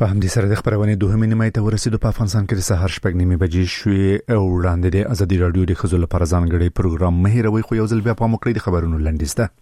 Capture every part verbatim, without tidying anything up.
په همدې سره د خبرونې دوهمې نیمه ته ورسېدو. په افغانستان کې د سهار شپږ نیمې بجې شوې او وړاندې د ازادي رادیو د ښځو لپاره ځانګړی پروګرام مهیروي خو یو ځل بیا پام وکړئ د خبرونو لنډیز ده.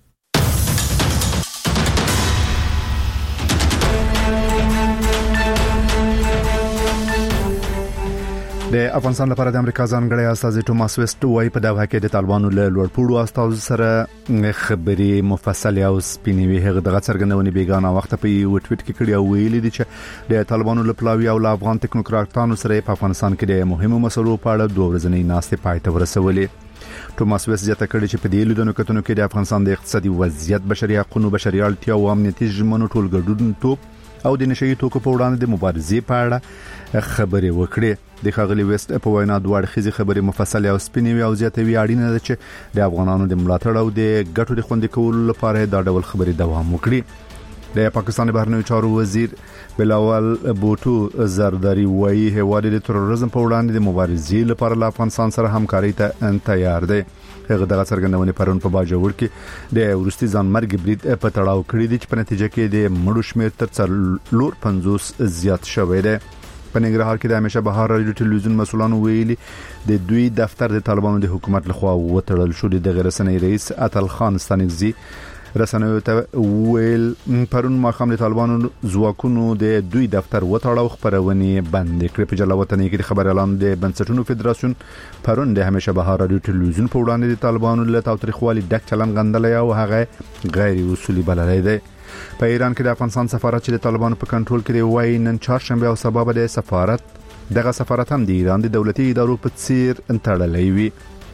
د افغانستان لپاره د امریکا ځانګړی استازي ټوماس ویسټ وايي په دغه کې د طالبانو له لوړپوړو استازو سره خبري مفصل او سپینوي هغه دغه څرګندونې بیگانه وخت په یو ټویټ کې کړی او ویلي دي چې د طالبانو له پلاوی او افغان ټیکنوکراتانو سره په افغانستان کې د مهمو مسلو په اړه دوه ورځې ناستې پای ته ورسولې. ټوماس ویسټ زیاته کړی چې په دې لیدنو کتنو کې د افغانستان د اقتصادي وضعیت، بشري حقوقو، بشري اړتیا او امنیتي ژمنو ټول ګډون او د نشئی توکو په وړاندې د مبارزې په اړه خبرې وکړې. د ښاغلي ویسټ په وینا دوه اړخیزې خبرې مفصل او سپینوي او زیاتوي اړینه ده چې د افغانانو د ملاتړ او د ګټو د خوندي کولو لپاره دا ډول خبرې دوام وکړي. د پاکستان بهرنیو چارو وزیر بلاول بوټو زرداری وایي هیواد د تروریزم په وړاندې د مبارزې لپاره له افغانستان سره همکاري ته تیار دی. هغه دغه څرګندونه پرون په باجوړ کې د ورستي ځان مرګ برید په تړاو کړی دی چې په نتیجه کې د مړو شمېر تر څلور پنځوس زیات شوی دی. په ننګرهار کې د همیشه بهار رادیو ټلویزیون مسولانو ویلي د دوی دفتر د طالبانو د حکومت لخوا وتړل شو. د غیر رسنۍ رئیس اتل خان ستانکزي رسنیو ته ویل پرون ماخام د طالبانو ځواکونو د دوی دفتر وتړاو خبرونه بند کړې. په جلاوطنۍ کې د خبر اعلان د بنسټونو فدراسیون پرون د همیشه بهار رادیو ټلویزیون په وړاندې د طالبانو له تاوتریخوالي ډک چلن غندلې او هغه غیر اصولي بللې ده. په ایران کې د افغانستان سفارت چې د طالبانو په کنټرول کې دی وایي نن چهارشنبه او سبا به د سفارت دغه سفارت هم د ایران د دولتي ادارو په څیر انتړلې وي.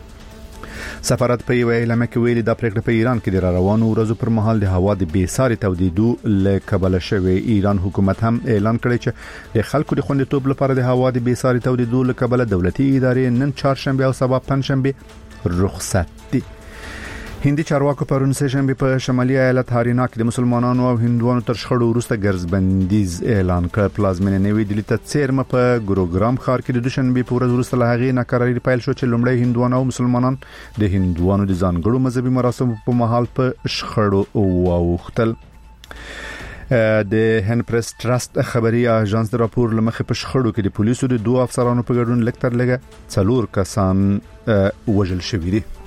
سفارت په یو اعلامیه کې ویلي دا پریکړه په ایران کې د روانو ورځو پر مهال د هوا د بیساري تودیدو له کبله شوی. ایران حکومت هم اعلان کړی چې د خلکو د خوندیتوب لپاره د هوا د بیساري تودیدو له کبله دولتي ادارې نن چهارشنبه او سبا پنځشنبه رخصت دي. هندي چارواکو پرون سه شنبه په شمالي ایالت هارینا کې د مسلمانانو او هندوانو تر شخړو وروسته ګرځبندیز اعلان کړ. پلازمینه نوې دلی ته څیرمه په ګروګرام ښار کې د دوشنبه په ورځ وروسته له هغې ناکراري پیل شو چې لومړی هندوانو او مسلمانان د هندوانو د ځانګړو مذهبي مراسمو په مهال په شخړو واوښتل. د هند پریس ټرست خبري اژانس د راپور لمخې په شخړو کې د پولیسو د دوه افسرانو په ګډون لکتر لګه څلور کسان وژل شوي دي.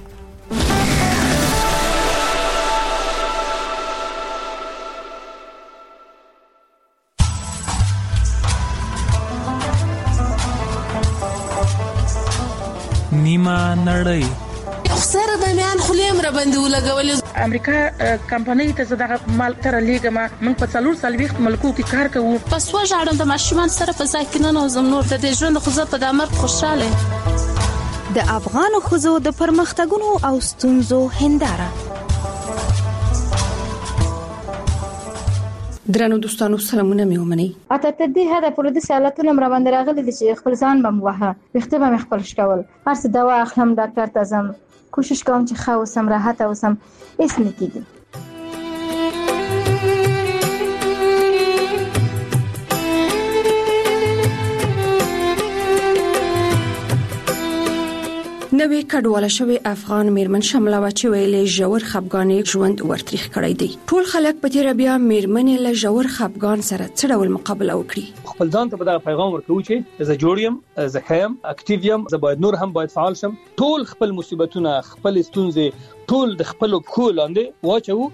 نیمه نړۍ سره د میان خلیم را باندې ولګول. امریکا کمپنۍ ته زړه مال تر لیګما موږ په څلور سال وخت ملکو کې کار کوو. پس وژاړم د ماشومان سره په ځکه نه زم نور د ژوند خو زه په دمر خوشاله. د افغان خزو د پرمختګونو او ستونزو هنداره. درنو دوستانو سلامونه مې ومني. اته ته دې هدا پر دې سالتونه مر باندې راغلي دي چې خپل ځان بم وها وخته به خپل شکول هر څه دوا اخلم ډاکټر ته زم کوشش کوم چې خاو سم راحت اوسم هیڅ نه کیږي. نوې کډواله شوی افغان میرمن شمله و چې ویلې ژور خپګان ژوند ورتریخ کړی دی. ټول خلک په تیر بیا میرمنې له ژور خپګان سره څه ډول مقابله وکړي. خپل ځان ته په پیغام ورکوي چې زه جوړ یم، زه خیم، اکټیو یم، زه باید نور هم باید فعال شم. ټول خپل مصیبتونه، خپل ستونزې ټول د خپل پخو لاندې واچو.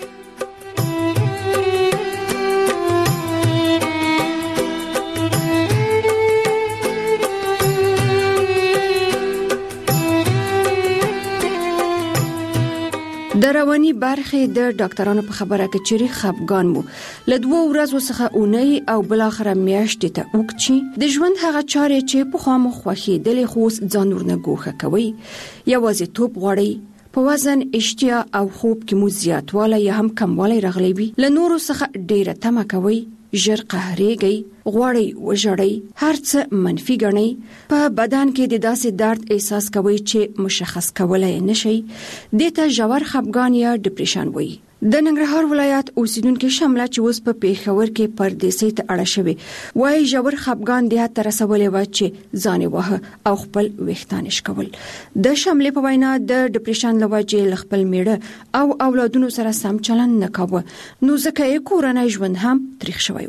د رواني برخې د ډاکټرانو په خبره کې چې خپګان مو له دوه ورځو څخه اونۍ او بل اخر میاشتې ته وکړي. د ژوند هغه چارې چې په خامو خوخي د لخوس ځان ورنه ګوخه کوي. یوازې توپ غوړي په وزن، اشتیا او خوب کې مو زیاتوالی یا هم کموالی راغلی وي. له نورو څخه ډیره تمه کوي، ژر قهرېږي، غواړي وژړئ، هر څه منفي ګڼئ، په بدن کې د داسې درد احساس کوي چې مشخص کولای نشي. دې ته ژور خپګان یا ډیپریشن وایي. د ننګرهار ولایت اوسیدونکو شمله چې اوس په پیښور کې پردیسۍ ته اړه شوی وایي ژور خپګان د هغه رسولې و چې ځان وه او خپل وختان شکول. د شمله په وینا د ډیپریشن لوجه خپل میړه او اولادونو سره سم چلند نه کاوه، نو ځکه یې کورنۍ ژوند هم تریخ شوی وو.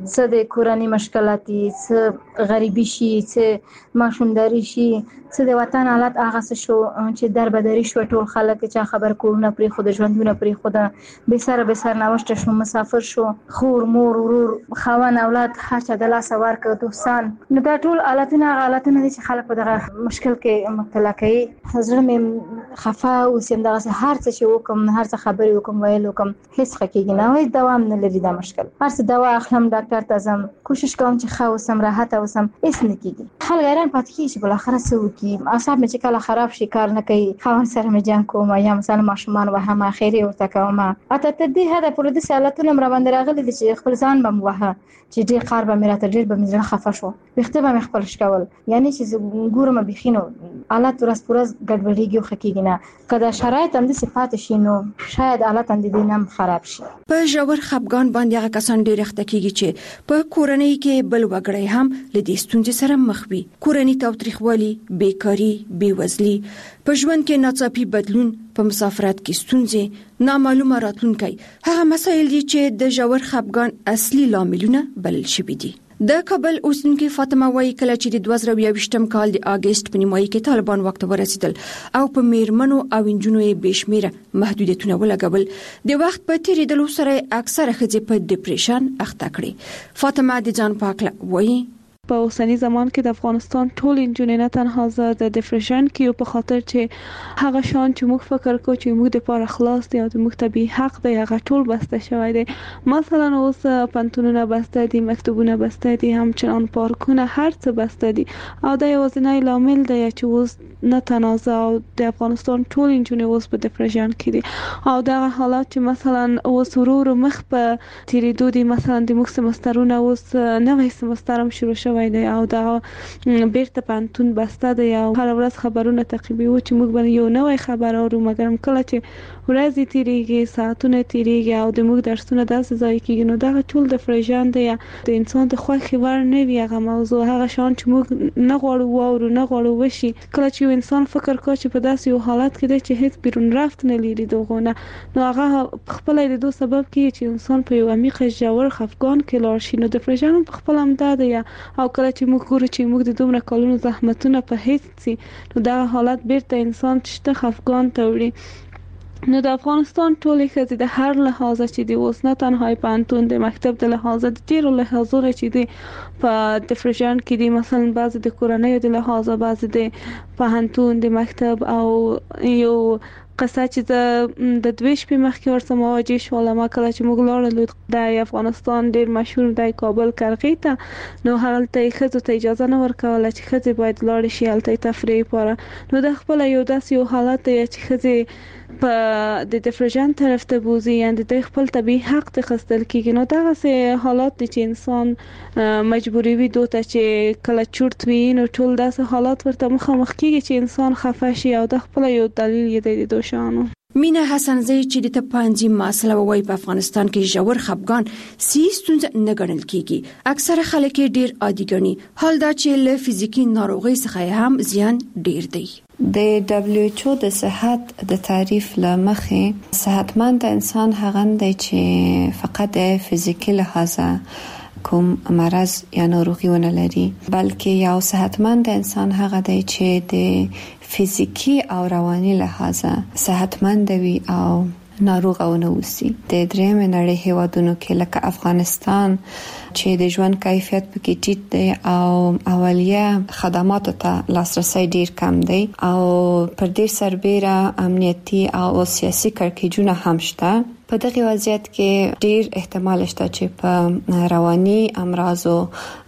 څه د کورنۍ مشکلاتي، څه غریبي شي، څه ماشومداري شي، څه د وطن حالت هغه څه شو چې دربدري شو، ټول خلک چې خبر کورونه پرې خو د ژوندونه پرې خو د به سره به سر نوشته شو، مسافر شو، خور مور ورور خوان اولاد هر چا د لاس ورکړ دوستان. نو دا ټول حالتونه حالتونه دي چې خلک په دغه مشکل کې مبتلا کوي. زړه مې خفه او سم دغه هر څه چې وکم، هر څه خبرې وکم، ویل وکم، هیڅ خکېږي نه، وای دوام نه لري دا مشکل. هر څه دوا اخلم، ډاکټر ته ځم، کوشش کوم چې ښه اوسم، راحت اوسم، هیڅ نه کېږي. خلک حیران پاتې کېږي چې بل اخر څه وکړي. اعصاب مې چې کله خراب شي کار نه کوي، خاوند سره مې جنګ کوم یا مثلا ماشومان وهم اخیری ورته کوم. اته ته دې هدا پر دې سالتونه مر باندې راغلي چې خپل ځان بم وها چې ډېر کار به مې راته ډېر به مې خفه شو، وخته به مې خپل شکول، یعنی چې ګورم بخینو حالت ورس پرز ګډوډیږي خو کېږي نه. کله شرایط هم د صفات شي نو شاید حالت هم د دینم خراب شي. په ژور خپګان باندې هغه کسان ډېر اخته کېږي چې په کورنۍ کې بل وګړی هم لدې ستونزې سره مخ وي. کورنۍ تاوتریخوالي، بیکاری، بیوزلي، په ژوند کې ناڅاپي بدلون، په مسافرت کې ستونزې، نامعلومه راتلونکي، هغه مسایل دي چې د ژور خپګان اصلي لاملونه بلل شوي دي. د کابل اوسیدونکې فاطمه وايي کله چې د دوه زره یوویشتم کال د اگست په نیمایي کې طالبان وخت ورسېدل او په میرمنو او انجونو یې بشمیره محدودیتونه ولګول، د وخت په تیریدلو سره اکثره ښځې په ډیپریشن اخته کړي. فاطمه د ځان پاکله وايي په اوسنی زمان کې د افغانستان ټول انجونې نه تنها زه د ډیپریشن کې په خاطر چې هغه شان چې موږ فکر کوو چې موږ د پاره خلاص دي او د موږ طبي حق دی هغه ټول بسته شوی دی. مثلا اوس پنتونونه بسته دي، مکتوبونه بسته دي، همچنان پارکونه، هر څه بسته دي او دا یوازینی لامل دی چې اوس نه تنازع او د افغانستان ټول انجونې اوس په ډیپریشن کې دي او دا حالات چې مثلا اوس ورور مخ په تیریدو دي. مثلا د موږ سمسترونه اوس نوې سمستر هم شروع شوی دی او دا بیرته پانتون بسته دی او هر ورځ خبرونه تعقیبوي چې موږ باندې یو نوې خبر اورو، مګر کله چې ورځې تیریږي، ساعتونه تیریږي او د موږ درسونه داسې ځای کېږي نو دا ټول د فرجان دی. د انسان د خوښي ور نه وي هغه موضوع، هغه شان چې موږ نه غواړو واورو، نه غواړو وشي. کله چې انسان فکر کوي چې په داسې یو حالت کې دی چې هیڅ بیرون رفت نه لري دغونه، نو هغه خپل د دوه سبب کې چې انسان په یو عمیق ژور خفګان کې لاړ شي. نو د فرجان په خپل هم دا دی او کله چې موږ ګورو چې موږ د دومره کلونو زحمتونه په هیڅ سي نو دا حالت بیرته انسان چې خفګان ته وړي. نو د افغانستان ټولې ښځې د هر لحاظه چې دی اوس نه تنها پانتون د مکتب د لحاظه د ډیرو لحاظونو چې دی په ډیپریشن کې دي، مثلا بعضې د کورنۍ د لحاظه، بعضې د پوهنتون د مکتب او یو قصه چې د د دوه شپې مخکې ورسره مواجه شوم. ما کله چې موږ لاړو د افغانستان ډیر مشهور د کابل کرغې ته، نو هلته ښځو ته اجازه نه ورکوله چې ښځې باید لاړې شي هلته تفریح لپاره. نو د خپل یو داسې یو حالت دی چې ښځې په د ډیپریشن طرف ته بوزي، یعنی د خپل طبي حق ته خستل کېږي. نو دغه حالات دي چې انسان مجبوری وي دوته چې کله چورت وي نو ټول داسې حالات ورته مخامخ کېږي چې انسان خفه شي او د خپل یو دلیل یې د دوشانو. مینا حسنزی چې د تپانځي مسله وای په افغانستان کې ژور خپګان سیستونز نه ګڼل کیږي، اکثره خلک ډیر عادي ګڼي، حال دا چې له فزیکی ناروغي څخه هم زیان ډیر دی. د دبليو ایچ او د صحت د تعریف لمخې صحتمند انسان هغه دی چې فقط د فزیکی لحاظه کوم مرض یا ناروغي ونه لري، بلکې یو صحتمند انسان هغه دی چې د فزیکی او رواني لحاظه صحتمند وي او ناروغ او نه وسی. د درېم نړۍ هیوادونو کې لکه افغانستان چې د ژوند کیفیت پکې ټیټ دی او اولیه خدماتو ته لاسرسي ډیر کم دی او پر دې سربېره امنیتي او سیاسي کړکېچونه هم شته. په دغه وضعیت کې ډیر احتمال شته چې په رواني امراضو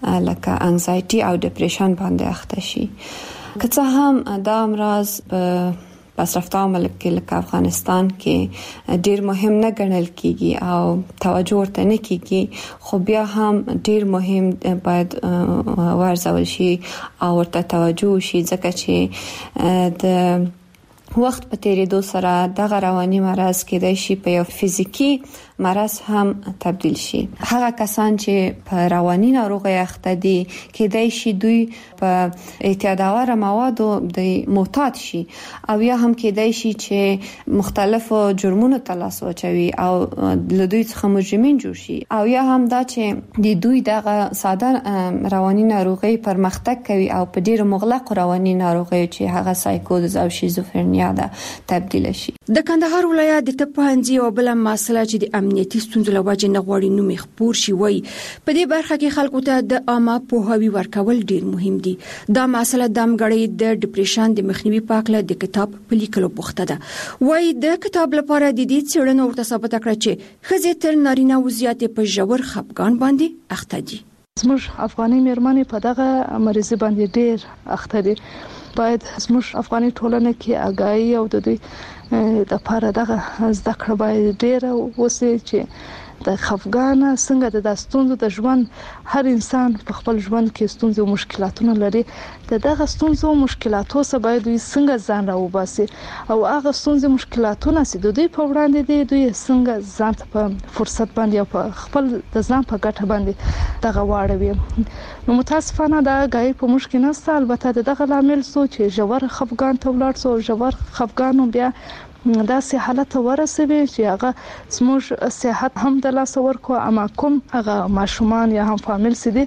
لکه انزایټي او ډیپریشن باندې اخته شي. که څه هم دا امراض په پسرفته ملک کې لکه افغانستان کې ډیر مهم نه ګڼل کیږي او توجه ورته نه کیږي، خو بیا هم ډیر مهم باید ورزول شي او ورته توجه شي، ځکه چې د وخت په تیریدو سره دغه رواني مرز کېدای شي په یو فزیکی مرز هم تبدیل شي. هغه کسان چې په رواني ناروغي اخته دي کېدای شي دوی په اعتیادآور موادو د معتاد شي او یا هم کېدای شي چې مختلفو جرمونو ته لاس واچوي او له دوی څخه مجرمین جوړ شي او یا هم دا چې د دوی دغه ساده رواني ناروغي پرمختګ کوي او په ډېر مغلق رواني ناروغي چې هغه سایکوز او شیزوفرنیا ده تبدیل شي. د کندهار ولایت د طب پوهنځي او بل مسله چې د امنیتي ستونزو له وجې نه غواړي نوم خپور شي وای په دې برخه کې خلکو ته د عامه پوهاوی ورکول ډیر مهم دي. دا مسله د امګړې د ډیپریشن د مخنیوي په اړه د کتاب په لیکلو بوخته ده. وای د کتاب لپاره د دې څېړنو ورته ثابت کړ چې ښځې تر نارینه وضعیت په ژور خپګان باندې اخته دي. زموږ افغاني مېرمنې په دغه مریض باندې ډیر اخته دي. باید زموږ افغاني ټولنه کې آگاهی او د دوی د لپاره دغه زده کړه باید ډیر وسی چې د خفګان څنګه د داستونو د ژوند هر انسان په خپل ژوند کې ستونزې او مشکلاتونه لري. د دغه ستونزو او مشکلاتو سره باید دوی څنګه ځان راوباسي او هغه ستونزې مشکلاتونه چې دوی په وړاندې دي دوی څنګه ځان ته په فرصت باندې او په خپل د ځان په ګټه باندې دغه واړوي. نو متاسفانه دا غي په مشکل نه البته دغه لامل سو چې ژور خفګان ته ولاړ سو ژور خفګان بیا دا سه حالت ورسوي چې هغه زموږ صحت هم د لاس ورکو اما کوم هغه ماشومان یا هم فامیل سدي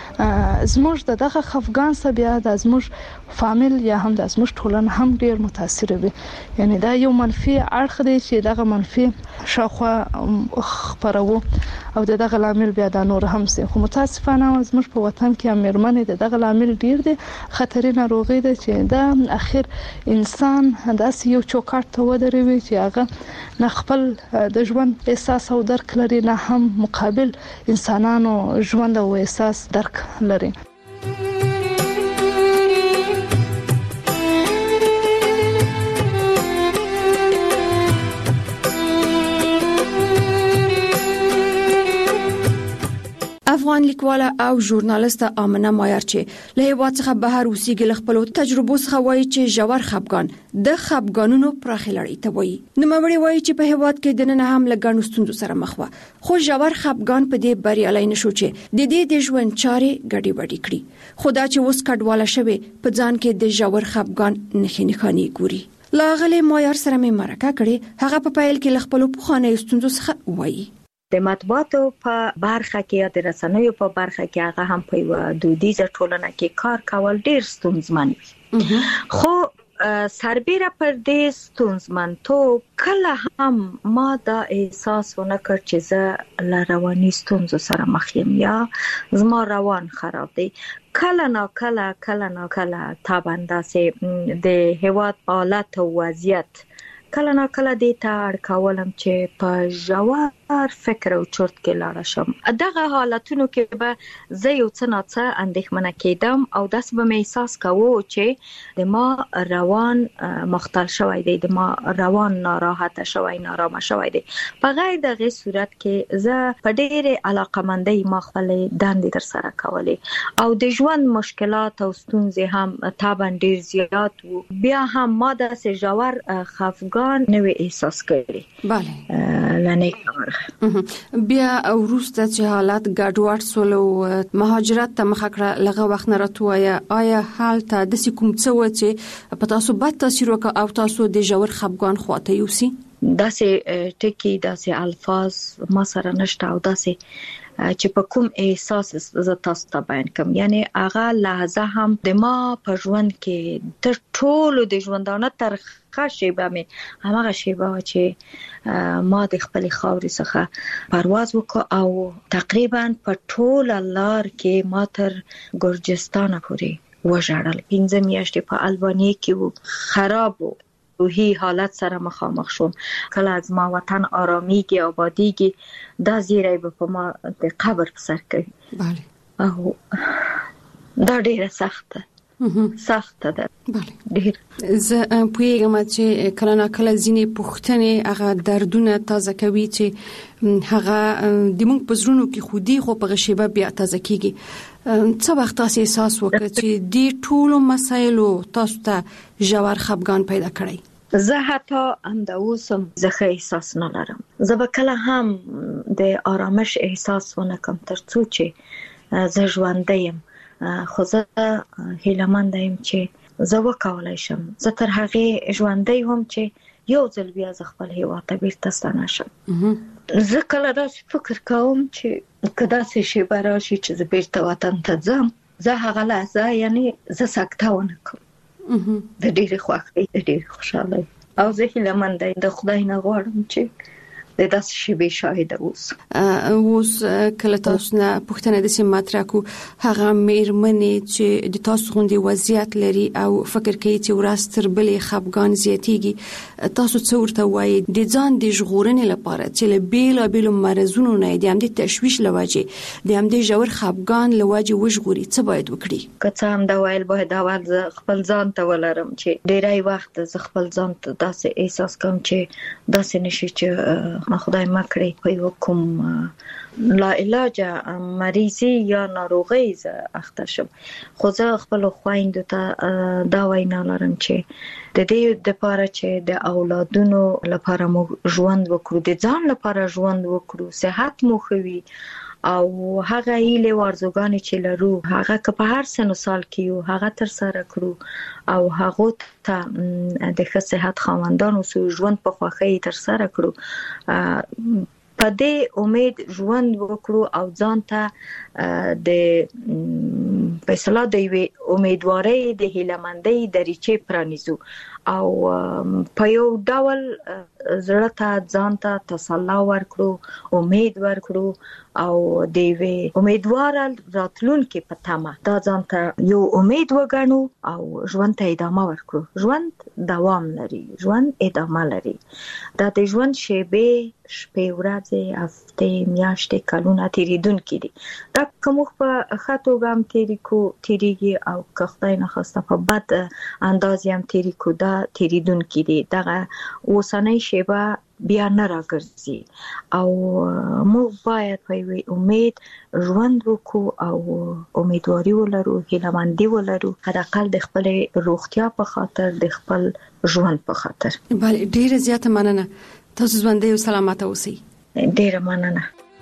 زموږ دغه خفګان سره بیا د زموږ فامیل یا هم د زموږ ټولنه هم ډیر متاثر وي. یعنی دا یو منفي اړخ دی چې دغه منفي شاخوا خبرو او دغه لامل بیا د نور هم سي. خو متاسفانه زموږ په وطن کې امرمنې دغه لامل ډیر دي خطري ناروغي ده چې دا اخر انسان داسې یو چوکاټ ته ودروي چې هغه نه خپل د ژوند احساس او درک لري نه هم مقابل انسانانو ژوند او احساس درک لري. افغان لیکواله او ژورنالیست آمنه مایر چې له هیواد څخه بهر اوسېږي له خپل تجربو څخه وایي چې ژور خپګان د خپګانونو پراخه لړۍ ته وایي. نو مړی وایي چې په هیواد کې د نن هم له ګڼو ستونزو سره مخ و خو ژور خپګان په دې بریالي نشو چې د دې د ژوند چارې ګډې وډې کړي. خدا چې اوس کډواله شوی په ځان کې د ژور خپګان نښې نښانې ګوري. لاغله مایر سره مې مرکه کړې هغه په پایل کې له خپل پخواني ستونزو څخه وایي. د مطبوعاتو په برخه کې یا د رسنیو په برخه کې هغه هم په یو دودیزه ټولنه کې کار کول ډیر ستونزمن وي. خو سربېره پر دې ستونزمنتوب کله هم ما دا احساس ونه کړ چې زه له رواني ستونزو سره مخ یم یا زما روان خراب دی. کله نا کله کله نا کله تابنده سي د هیواد حالت او وضعیت کله نا کله دې ته اړ کولم چې په ژور فکر او چرت کې لاړ شم. دغه حالتونو کې به زه یو څه نه څه اندېښمنه کېدم او داسې به مې احساس کوو چې د ما روان مختل شوی دی د ما روان ناراحته شوی نارامه شوی دی. په غیر دغه صورت کې زه په ډېرې علاقمندۍ ما خپل دندې تر سره کولې او د ژوند مشکلات او ستونزې هم طبعا ډېر زیات وو. بیا هم ما داسې ژور خفګان نوې احساس کړی. bale لنه بیا وروسته چې حالت ګډوډ سول او مهاجرت ته مخه کړه لغه وخت نه راتوایا آیا حالت د کوم څه و چې په تاسو بد تاثیر وکړ او تاسو د ژور خپګان خواته یوسي؟ داسې ټکی داسې الفاظ ما سره نشته او داسې چې په کوم احساس ز تاسو ته بیان کوم. یعنی هغه لحظه هم د ما په ژوند کې تر ټولو د ژوندانه تر خاصه مې هغه شیبه چې ما د خپل خاورې څخه پرواز وکړ او تقریبا په ټول لار کې ما تر ګرجستان پورې وژړل. پنځه میاشتې په البانیا کې خراب و روحي حالت سره مخامخ شوم. کله از ما وطن آرامیږي آبادیږي دا زیری به په ما د قبر په سر کوي. bale او دا ډیره سخته سخته ده. bale زه پوهیږم چې کله نه کله ځینې پوښتنې هغه دردونه تازه کوي چې هغه د موږ په زړونو کې خودي خو په غشيبه بیا تازه کیږي. څه وخت تاسو احساس وکړ چې د ټولو مسایلو تاسو ته ژور خپګان پیدا کړی؟ زه حتی هم د اوسم زخه احساس نه لرم. زه به کله هم د آرامش احساس ونه کوم تر څو چې زه ژوندی یم، خو زه هیله‌مند یم چې زه وکولای شم زه تر هغه ژوندی هم چې یو ځل بیا ز خپل هیواد ته بیرته ستنه شم. زه کله داسې فکر کوم چې که داسې شی به راشي چې زه بیرته وطن ته ځم، زه هغه لحظه یعنی زه سکته ونه کوم د ډېرې خوښۍ د ډېرې خوشحالۍ، او زه هیله‌مند یم د خدای نه غواړم چې د داسې شی به شاهد اوس. اوس کله تاسو نه پوښتنه د سیم مطرح کو هغه میرمنې چې د تاسو غوندي وضعیت لري او فکر کوي چې ورځ تر بلې خپګان زیاتیږي، تاسو څه ورته وایي د ځان د ژغورنې لپاره چې له بیلا بیلو مرزونو نه د هم د تشویش لوجه د هم د ژور خپګان لوجه وژغوري، څه باید وکړي؟ که څه هم دا ویل باید اول زه خپل ځان ته ولرم چې ډیری وخت زه خپل ځان ته داسې احساس کوم چې داسې نشي چې ما خدای مکړي په یو کوم لا علاج مریضي یا ناروغي ز اخته شم، خو زه خپل خويندو ته دا وینا لرم چې د دې د لپاره چې د اولادونو لپاره مو ژوند وکړو، د ځان لپاره ژوند وکړو، صحت مو خوي او هغه هیله ورزګانی چې لرو هغه که په هر سن سال کې یو هغه تر سره کړو او هغه ته د ښه صحت خاوندانو سو ژوند په خوخه تر سره کړو، په دې امید ژوند وکړو او ځان ته د فیصله دی امیدواري د هیلمندۍ دریچې پرانیزو او په یو ډول زړه ته ځان ته تسلا ورکړو، امید ورکړو او د وی امیدوار راتلونکي په تمه دا ځان ته یو امید وګڼو او ژوند ته ادامه ورکړو. ژوند دوام لري، ژوند ادامه لري، دا د ژوند شیبې شپې ورځې هفته میاشتې کلونه تیریدونکي دي، دا کوم په خاطو ګام تیری کو تیریږي او که خدای نه خواسته په بد انداز هم تیری کو دا تیریدونکي دي، دغه اوسنۍ شیبه بیا نه راګرځي او موږ باید په امید ژوند وکړو او امیدواري ولرو، هیله‌مندي ولرو، حداقل د خپل روغتیا په خاطر، د خپل ژوند په خاطر. بله ډیره زیاته مننه، تاسو ژوندۍ او سلامته اوسئ. ډیره مننه.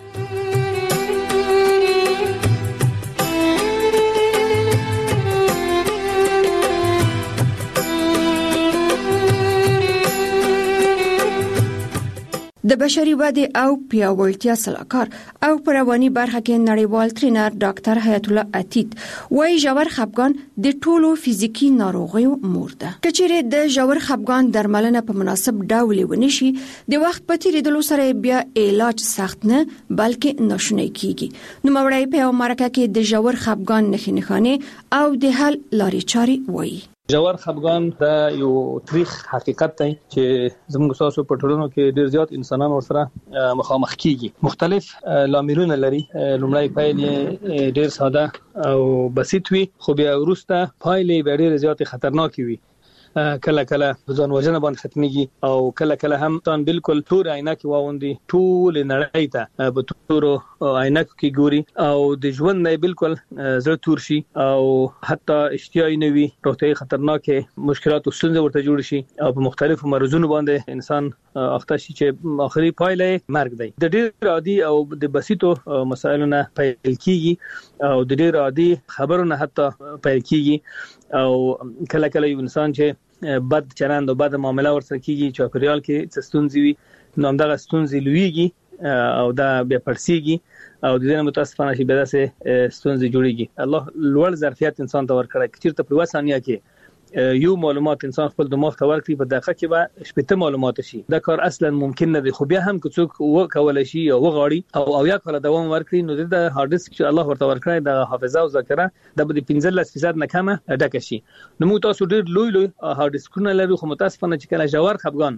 د بشري ودې او پیاوړتیا سلاکار او په رواني برخه کې نړیوال ټرینر ډاکټر حیات الله عتیق وايي ژور خپګان د ټولو فزیکی ناروغیو مور ده. کچېره د ژور خپګان درملنه په مناسب ډول ونشي د وخت په تیریدلو سره بیا علاج سخت نه بلکې ناشونی کیږي. نو مورای په امریکا کې د ژور خپګان نښې نښانې او د حل لارې چارې وایي. ژور خپګان دا یو تاریخ حقیقت دی چې زموږ تاسو په ټولنو کې ډیر زیات انسانان ورسره مخامخ کیږي. مختلف لاملونه لري. لومړی پایلې ډیر ساده او بسيط وي، خو بیا وروسته پایلې ډیر زیات خطرناک وي. کله کله ځان وژنه باندې ختميږي او کله کله هم تان بالکل تور عینکې واوندي، ټول نړۍ ته په تور عینکو کې ګوري او د ژوند نه بالکل زړه تور شي او حتی اشتیاي نه وي، روغتي خطرناکه مشکلات او ستونزې ورته جوړ شي او په مختلفو مرزونو باندې انسان اخته شي چې اخري پایله مرګ دی. د ډېر عادي او د بسيطو مسایلو نه پیل کیږي او د ډېر عادي خبرونه حتی پیل کیږي او کله کله یو انسان چې بد چلند او بد معامله ورسره کیږي چې په ریال کې څه ستونزې وي نو همدغه ستونزې لویږي او دا بیا پرسیږي او د دې متاسفانه شي به داسې ستونزې جوړیږي. الله لوړ ظرفیت انسان ته ورکړي چې په یو ثانیه کې یو معلومات انسان خپل دماغ ته ورکړي په دقیقه کې به شپږ معلومات شي. دا کار اصلا ممکن نه دی، خو بیا هم که څوک وکولای شي او وغاړي او او یا کله دوام ورکړي نو د هارد ډیسک چې الله ورته ورکړي د حافظه او ذاکره د پنځلس فیصد نه کمه ډکه شي. نو موږ تاسو ډېر لوی لوی هارد ډیسکونه لرو، خو متاسفانه چې کله ژور خپګان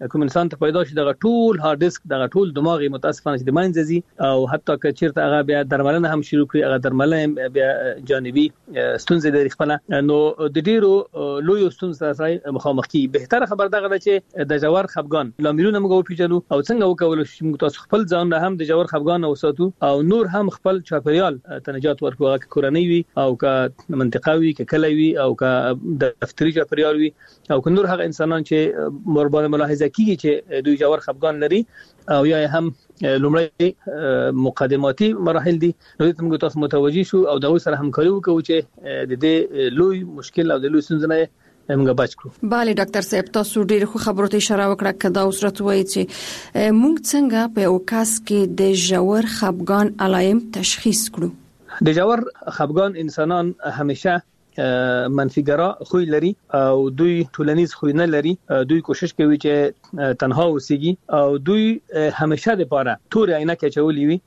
کوم انسان ته پیدا شي دغه ټول هارد ډیسک دغه ټول دماغي متاسفانه چې د منځزي او حتی که چیرته هغه بیا درملنه هم شروع کړي هغه درملنه بیا جانبي ستونزې لري خپل نو د ډیرو لوی ستونزې سره مخامخ کی بهتره خبر دغه چې د جوړ خفګان لاملونه موږ وپیژنو او څنګه وکول شي موږ تاسو خپل ځان هم د جوړ خفګان وساتو او نور هم خپل چاپیریال تنجات ورکو هغه کورنۍ وي او که منطقوي کې کلوي او که د دفتري چاپیریال وي او که نور هغه انسانان چې مربوطه ملاحظه کیږي چې دوی جوړ خفګان لري او یا هم لومړی مقدماتي مراحل دي نو ته موږ تاسو متوجي شو او د سره همکاري وکړو چې د دې لوی مشکل او د لوی ستونزې موږ بچ کړو. bale ډاکټر صاحب تاسو ډیر خو خبرو ته اشاره وکړه کدا اوسرت وایي چې موږ څنګه په اوکاس کې د جوړ خفګان علایم تشخیص کړو. د جوړ خفګان انسانان همیشه منفیګرا خوې لري او دوی ټولنیز خوې نه لري دوی کوشش کوي چې تنها اوسېږي او دوی همیشه د پاره تور عینکه چولې وي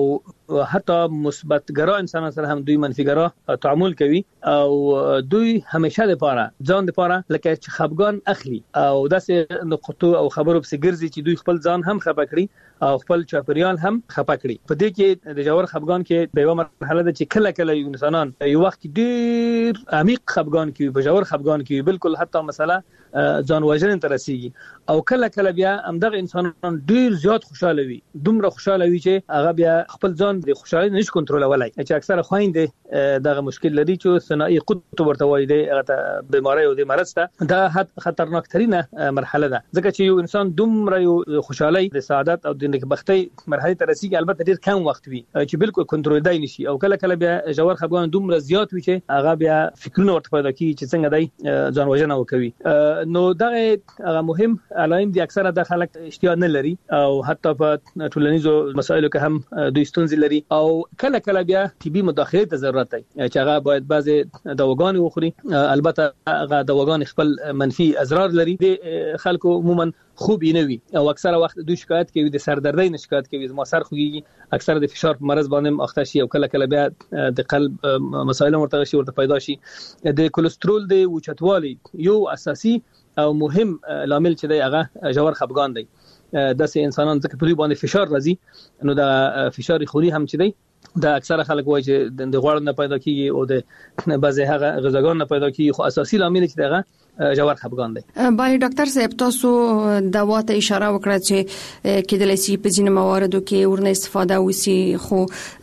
او حتی مثبت ګرا انسانان سره هم دوی منفیګرا تعامل کوي او دوی همیشه د پاره ځان د پاره لکه چې خفګان اخلي او داسې نقطو او خبرو په ګرځي چې دوی خپل ځان هم خپه کړي او خپل چاپیریال هم خپه کړي. په دې کې د جوړ خفګان کې به یو مرحله ده چې کله کله انسانان یو وخت ډیر عمیق خفګان کې په جوړ خفګان کې بالکل حتی مثلا ځان وژنې ته رسیږي او کله کله بیا همدغه انسانان ډیر زیات خوشاله وي دومره خوشاله وي چې هغه بیا خپل ځان د خوشالۍ نشي کنټرولولای چې اکثره خويندې دغه مشکل لري چې ثنائي قطب ورته وایي د بیماری او د مرض ته دا خطرناک ترينه مرحله ده ځکه چې یو انسان دومره یو خوشالۍ د سعادت او د نیکبختۍ مرحله ته رسیږي البته ډیر کم وخت وي چې بالکل کنټرول دی نشي او کله کله بیا جوړ خفګان دومره زیات وي چې هغه بیا فکرونه ورته پیدا کوي چې څنګه دی ځان وژنه وکوي نو دغه مهم علایم دي اکثره د خلک اشتیا نه لري او حتی په ټولنیزو مسایلو کې هم دوی ستونزې لري او کله کله بیا طبي مداخله ته ضرورت دی چې هغه باید بعضي دواګانې وخوري البته هغه دواګانې خپل منفي اضرار لري د خلکو عموما خوب نه وي او اکثره وخت دوی شکایت کوي د سردردۍ نه شکایت کوي زما سر خوږي اکثره د فشار په مرز باندې اخته شي او کله کله بیا د قلب مسایل ورته شي ورته پیدا شي د کولېسترول د اوچتوالي یو اساسي او مهم لامل چې دی هغه جوړ خفګان دی داسې انسانان ځکه په دوی باندې فشار راځي نو د فشار خوري هم چې دی دا اکثره خلک وایي چې د غوړ نه پیدا کیږي او د بعضی هغه غذاګان نه پیدا کیږي خو اساسي لامل چې دغه جوړ خفګان دی. بای ډاکټر صاحب تاسو دوا ته اشاره وکړه چې کېدلای شي په ځینو مواردو کې ورنه استفاده وسی خو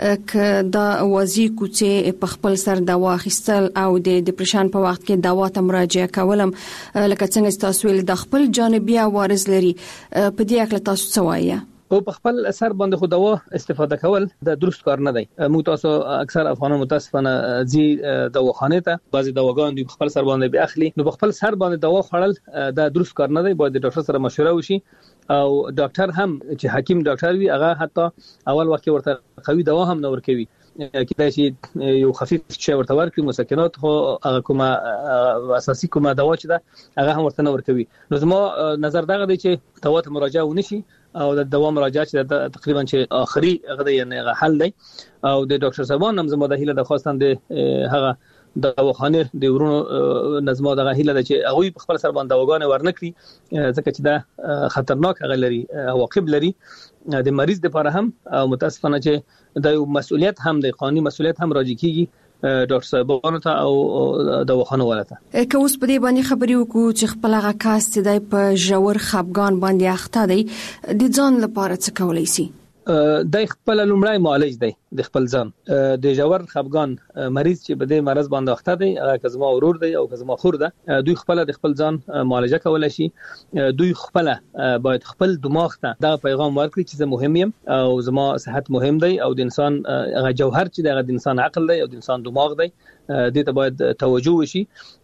ک دا وازی کوڅه په خپل سر دوا اخیستل او د ډیپریشن په وخت کې دوا ته مراجعه کولم لکه څنګه تاسو ویل د خپل جانبي عوارض لري په دې اړه تاسو څه وایي؟ او په خپل اثر باندې خو دوا استفاده کول د درست کار نه دی. موږ تاسو اکثر افغانان متاسفانه ځي دواخانه ته بعضي دواګان د خپل سر باندې به اخلي نو په خپل سر باندې دوا خوړل د درست کار نه دی باید د ډاکټر سره مشوره وشي او ډاکټر هم چې حکیم ډاکټر وي هغه حتی اول وخت ورته قوي دوا هم نه ورکوي کله چې یو خفيف شی ورته ورکړي مسکنات خو هغه کومه اساسي کومه دوا چې ده هغه هم ورته نه ورکوي نو زما نظر دغه دی چې دوا ته مراجعه ونشي او د دوا مراجعه چې تقریبا چې اخري هغه یعنی حل دی او د ډاکټر صاحبان هم زما د هیله د خواستان د هغه د دواخانه د ورونو نظم دغه هیله ده چې هغه په خپل سر باندې دواګانې ورنکړي ځکه چې دا خطرناک هغه لري عواقب لري د مریض لپاره هم او متاسفانه چې د مسؤلیت هم د قانوني مسؤلیت هم راځي کیږي ډاکټر صاحبانو ته او دواخانه ولته که اوس په دې باندې خبرې وکړو چې خپل هغه کاس چې د په جوړ خفګان باندې اخته دی د ځان لپاره څه کولای شي؟ د خپل لومړی معالج دی د خپل ځان د جوړ خفګان مریض چې په دې مرز باندې اخته دی هغه کزما ورور دی او کزما خور ده دوی خپل د خپل ځان معالجه کولای شي دوی خپل باید خپل دماغ ته دا پیغام ورکړي چې زه مهم یم او زما صحت مهم دی او د انسان هغه جوهر چې د انسان عقل دی او د انسان دماغ دی دې ته باید توجه وشي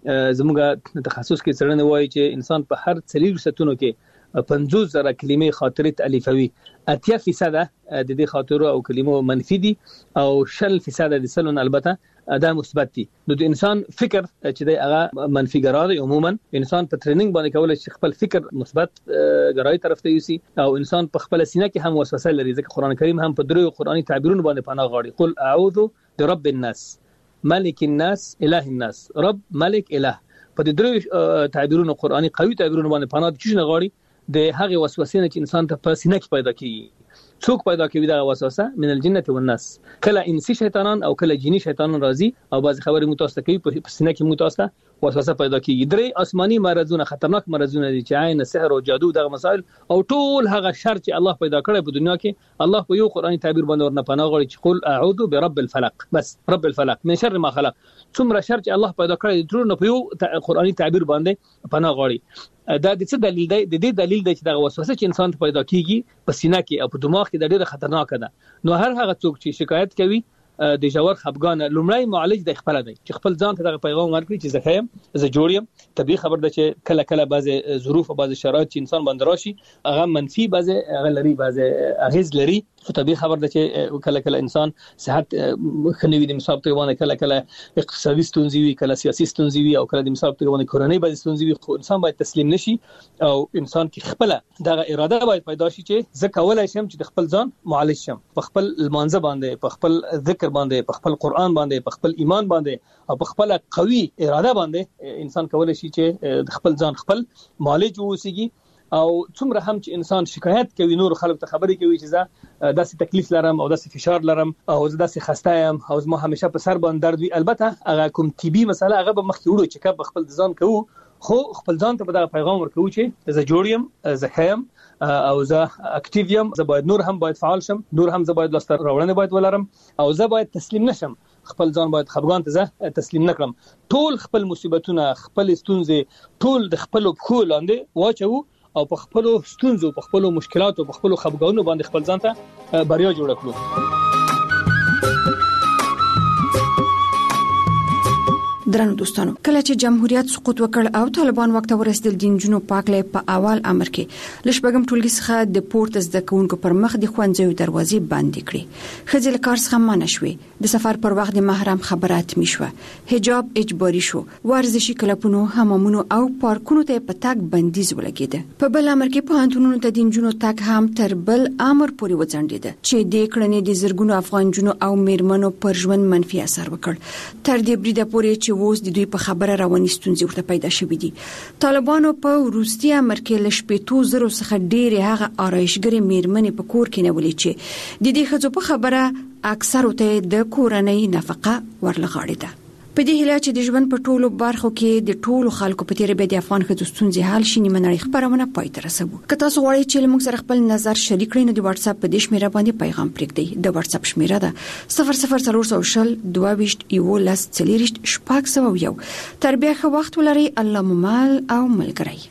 زموږ تخصص کې څرنه وایي چې انسان په هر څلور ستونو کې پنځوس زره کلمې خاطره تالیفوي اتیا فیصد د دې خاطرو او کلمو منفي دي او شل فیصد د سلون البته دا مثبت دي نو د انسان فکر چې د هغه منفي ګرای عموما انسان په ټریننګ باندې کولای شي خپل فکر مثبت ګرای طرف ته یوسي او انسان په خپل سینه کې هم وسوسه لري ځکه قران کریم هم په درو قرآني تعبیرونو باندې پناه غواړي قل اعوذ برب الناس ملک الناس اله الناس رب ملک اله په دې درو تعبیرونو قرآني قوي تعبیرونو باندې پناه کیږي غواړي د هغه وسوسې نه چې انسان ته په سینه کې پیدا کیږي. څوک پیدا کوي دا وسوسه؟ من الجنه والناس. کله انسی شیطانان او کله جنی شیطانان راځي او بعض خبرې متوسته کوي په سینه کې متوسته وسوسه پیدا کیږي. درې آسماني مرزونه خطرناک مرزونه دي چې عین سحر او جادو دغه مسائل او ټول هغه شر چې الله پیدا کړی په دنیا کې الله په یو قرآني تعبیر باندې ورنه پناه غواړي چې قل اعوذ برب الفلق، بس رب الفلق من شر ما خلق. څومره شر چې الله پیدا کړی ټول نه په یو قرآني تعبیر باندې پناه غواړي. دا د څه دلیل دی؟ د دې دلیل دی چې دا وسوسه چې انسان ته پیدا کیږي په سینه کې او په دماغ کې د ډېر خطرناک ده. نو هر هغه څوک چې شکایت کوي د جوړ خفګان لومړی معالج د خپل دی چې خپل ځان ته د پیغام ورکړي چې زه خیم زه جوړ یم. طبيعي خبر ده چې کله کله بعضی ظروف او بعضی شرایط چې انسان باندې راشي هغه منفي بعضی هغه لري بعضی اغیز لري. خو طبيعي خبر ده چې کله کله انسان صحت خنوي د مصاب ته ونه کله کله اقتصادي ستونزې وي کله سیاسي ستونزې وي او کله د مصاب ته ونه کورنۍ بعضی ستونزې وي. خو انسان باید تسلیم نشي او انسان کې خپل دغه اراده باید پیدا شي چې زه کولای شم چې د خپل ځان معالج شم په خپل المانځه باندې په خپل ذکر باندې په خپل قرآن باندې په خپل ایمان باندې او په خپل قوي اراده باندې انسان کولای شي چې د خپل ځان خپل معالج ووسیږي. او څومره هم چې انسان شکایت کوي نور خلک ته خبرې کوي چې زه داسې تکلیف لرم او داسې فشار لرم او زه داسې خسته یم او زما همیشه په سر باندې درد وي. البته هغه کوم طبي مسله هغه به مخکې وړو چې کله خپل ځان کوو خو خپل ځان ته به دا پیغام ورکوي چې زه جوړ یم زه خیم او زه اکټیو یم زه باید نور هم باید فعال شم نور هم زه باید لاسته راوړنې باید ولرم او زه باید تسلیم نشم خپل ځان باید خفګان ته زه تسلیم نکړم. ټول خپل مصیبتونه خپل ستونزې ټول د خپل پخو لاندې واچو او په خپل ستونزو په خپل مشکلاتو په خپل خفګانونو باندې خپل ځان ته بریا جوړ کړو. درنو دوستانو کله چې جمهوریت سقوط وکړ او طالبان وخت ورسېدل د جنونو پاکلې په اول امر کې لشبګم ټولګي څخه د پورت زده کوونکو پر مخ د خوندزو دروازې بندې کړې. خځل کار څخه منع شوې د سفر پر وخت د محرم خبرات میشوه حجاب اجباري شو ورزشي کلبونو حمامونو او پارکونو ته په تاک بندیز ولګیده. په بل امر کې په انټونو ته د جنونو تاک هم تر بل امر پورې وځنډیده چې د کړنې د زرګونو افغان جنونو او میرمنو پر ژوند منفي اثر وکړ. تر دې بریده پورې چې اوس د دوی په خبره رواني ستونزې ورته پیدا شوې دي. طالبانو په روسي امر کې لشپېتو زرو څخه ډېر هغه آرایشګرې میرمنې په کور کې نیولې چې د دې خځو په خبره اکثر ته د کورنۍ نفقه ورلغاړي ده. په دې هیله چې د ژوند په ټولو برخو کې د ټولو خلکو په تیر به د افغان خځو ستونزې حل شي نیمه نړۍ خبرونه پای ته رسوي. که تاسو غواړئ چې موږ سره خپل نظر شریک کړئ نو د واتس اپ په دې شمیره باندې پیغام پرېږدئ. د واتس اپ شمیره ده صفر صفر څلور سوه شل دوه ویشت یو لس څلوېښت شپږ سوه یو. تر بیا ښه وخت ولرئ. الله مو مل او ملګری.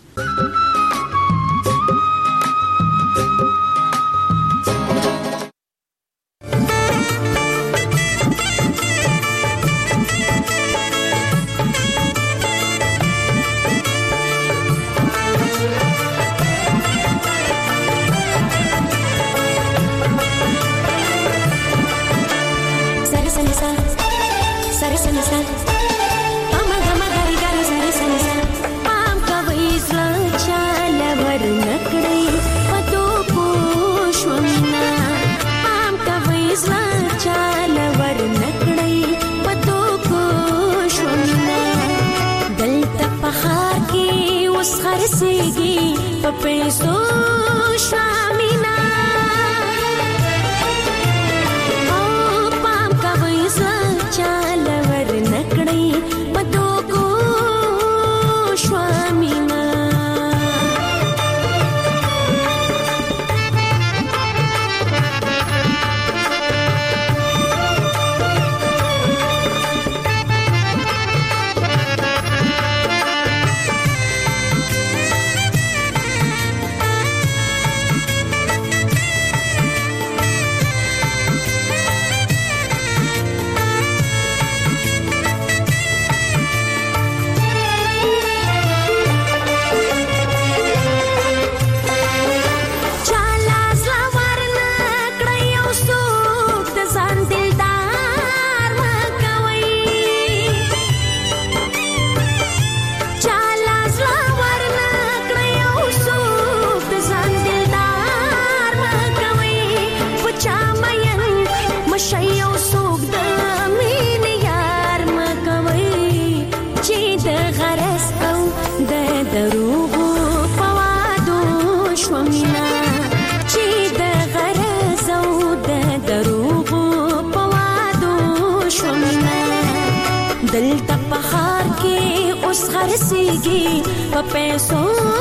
رسیږي په پیسو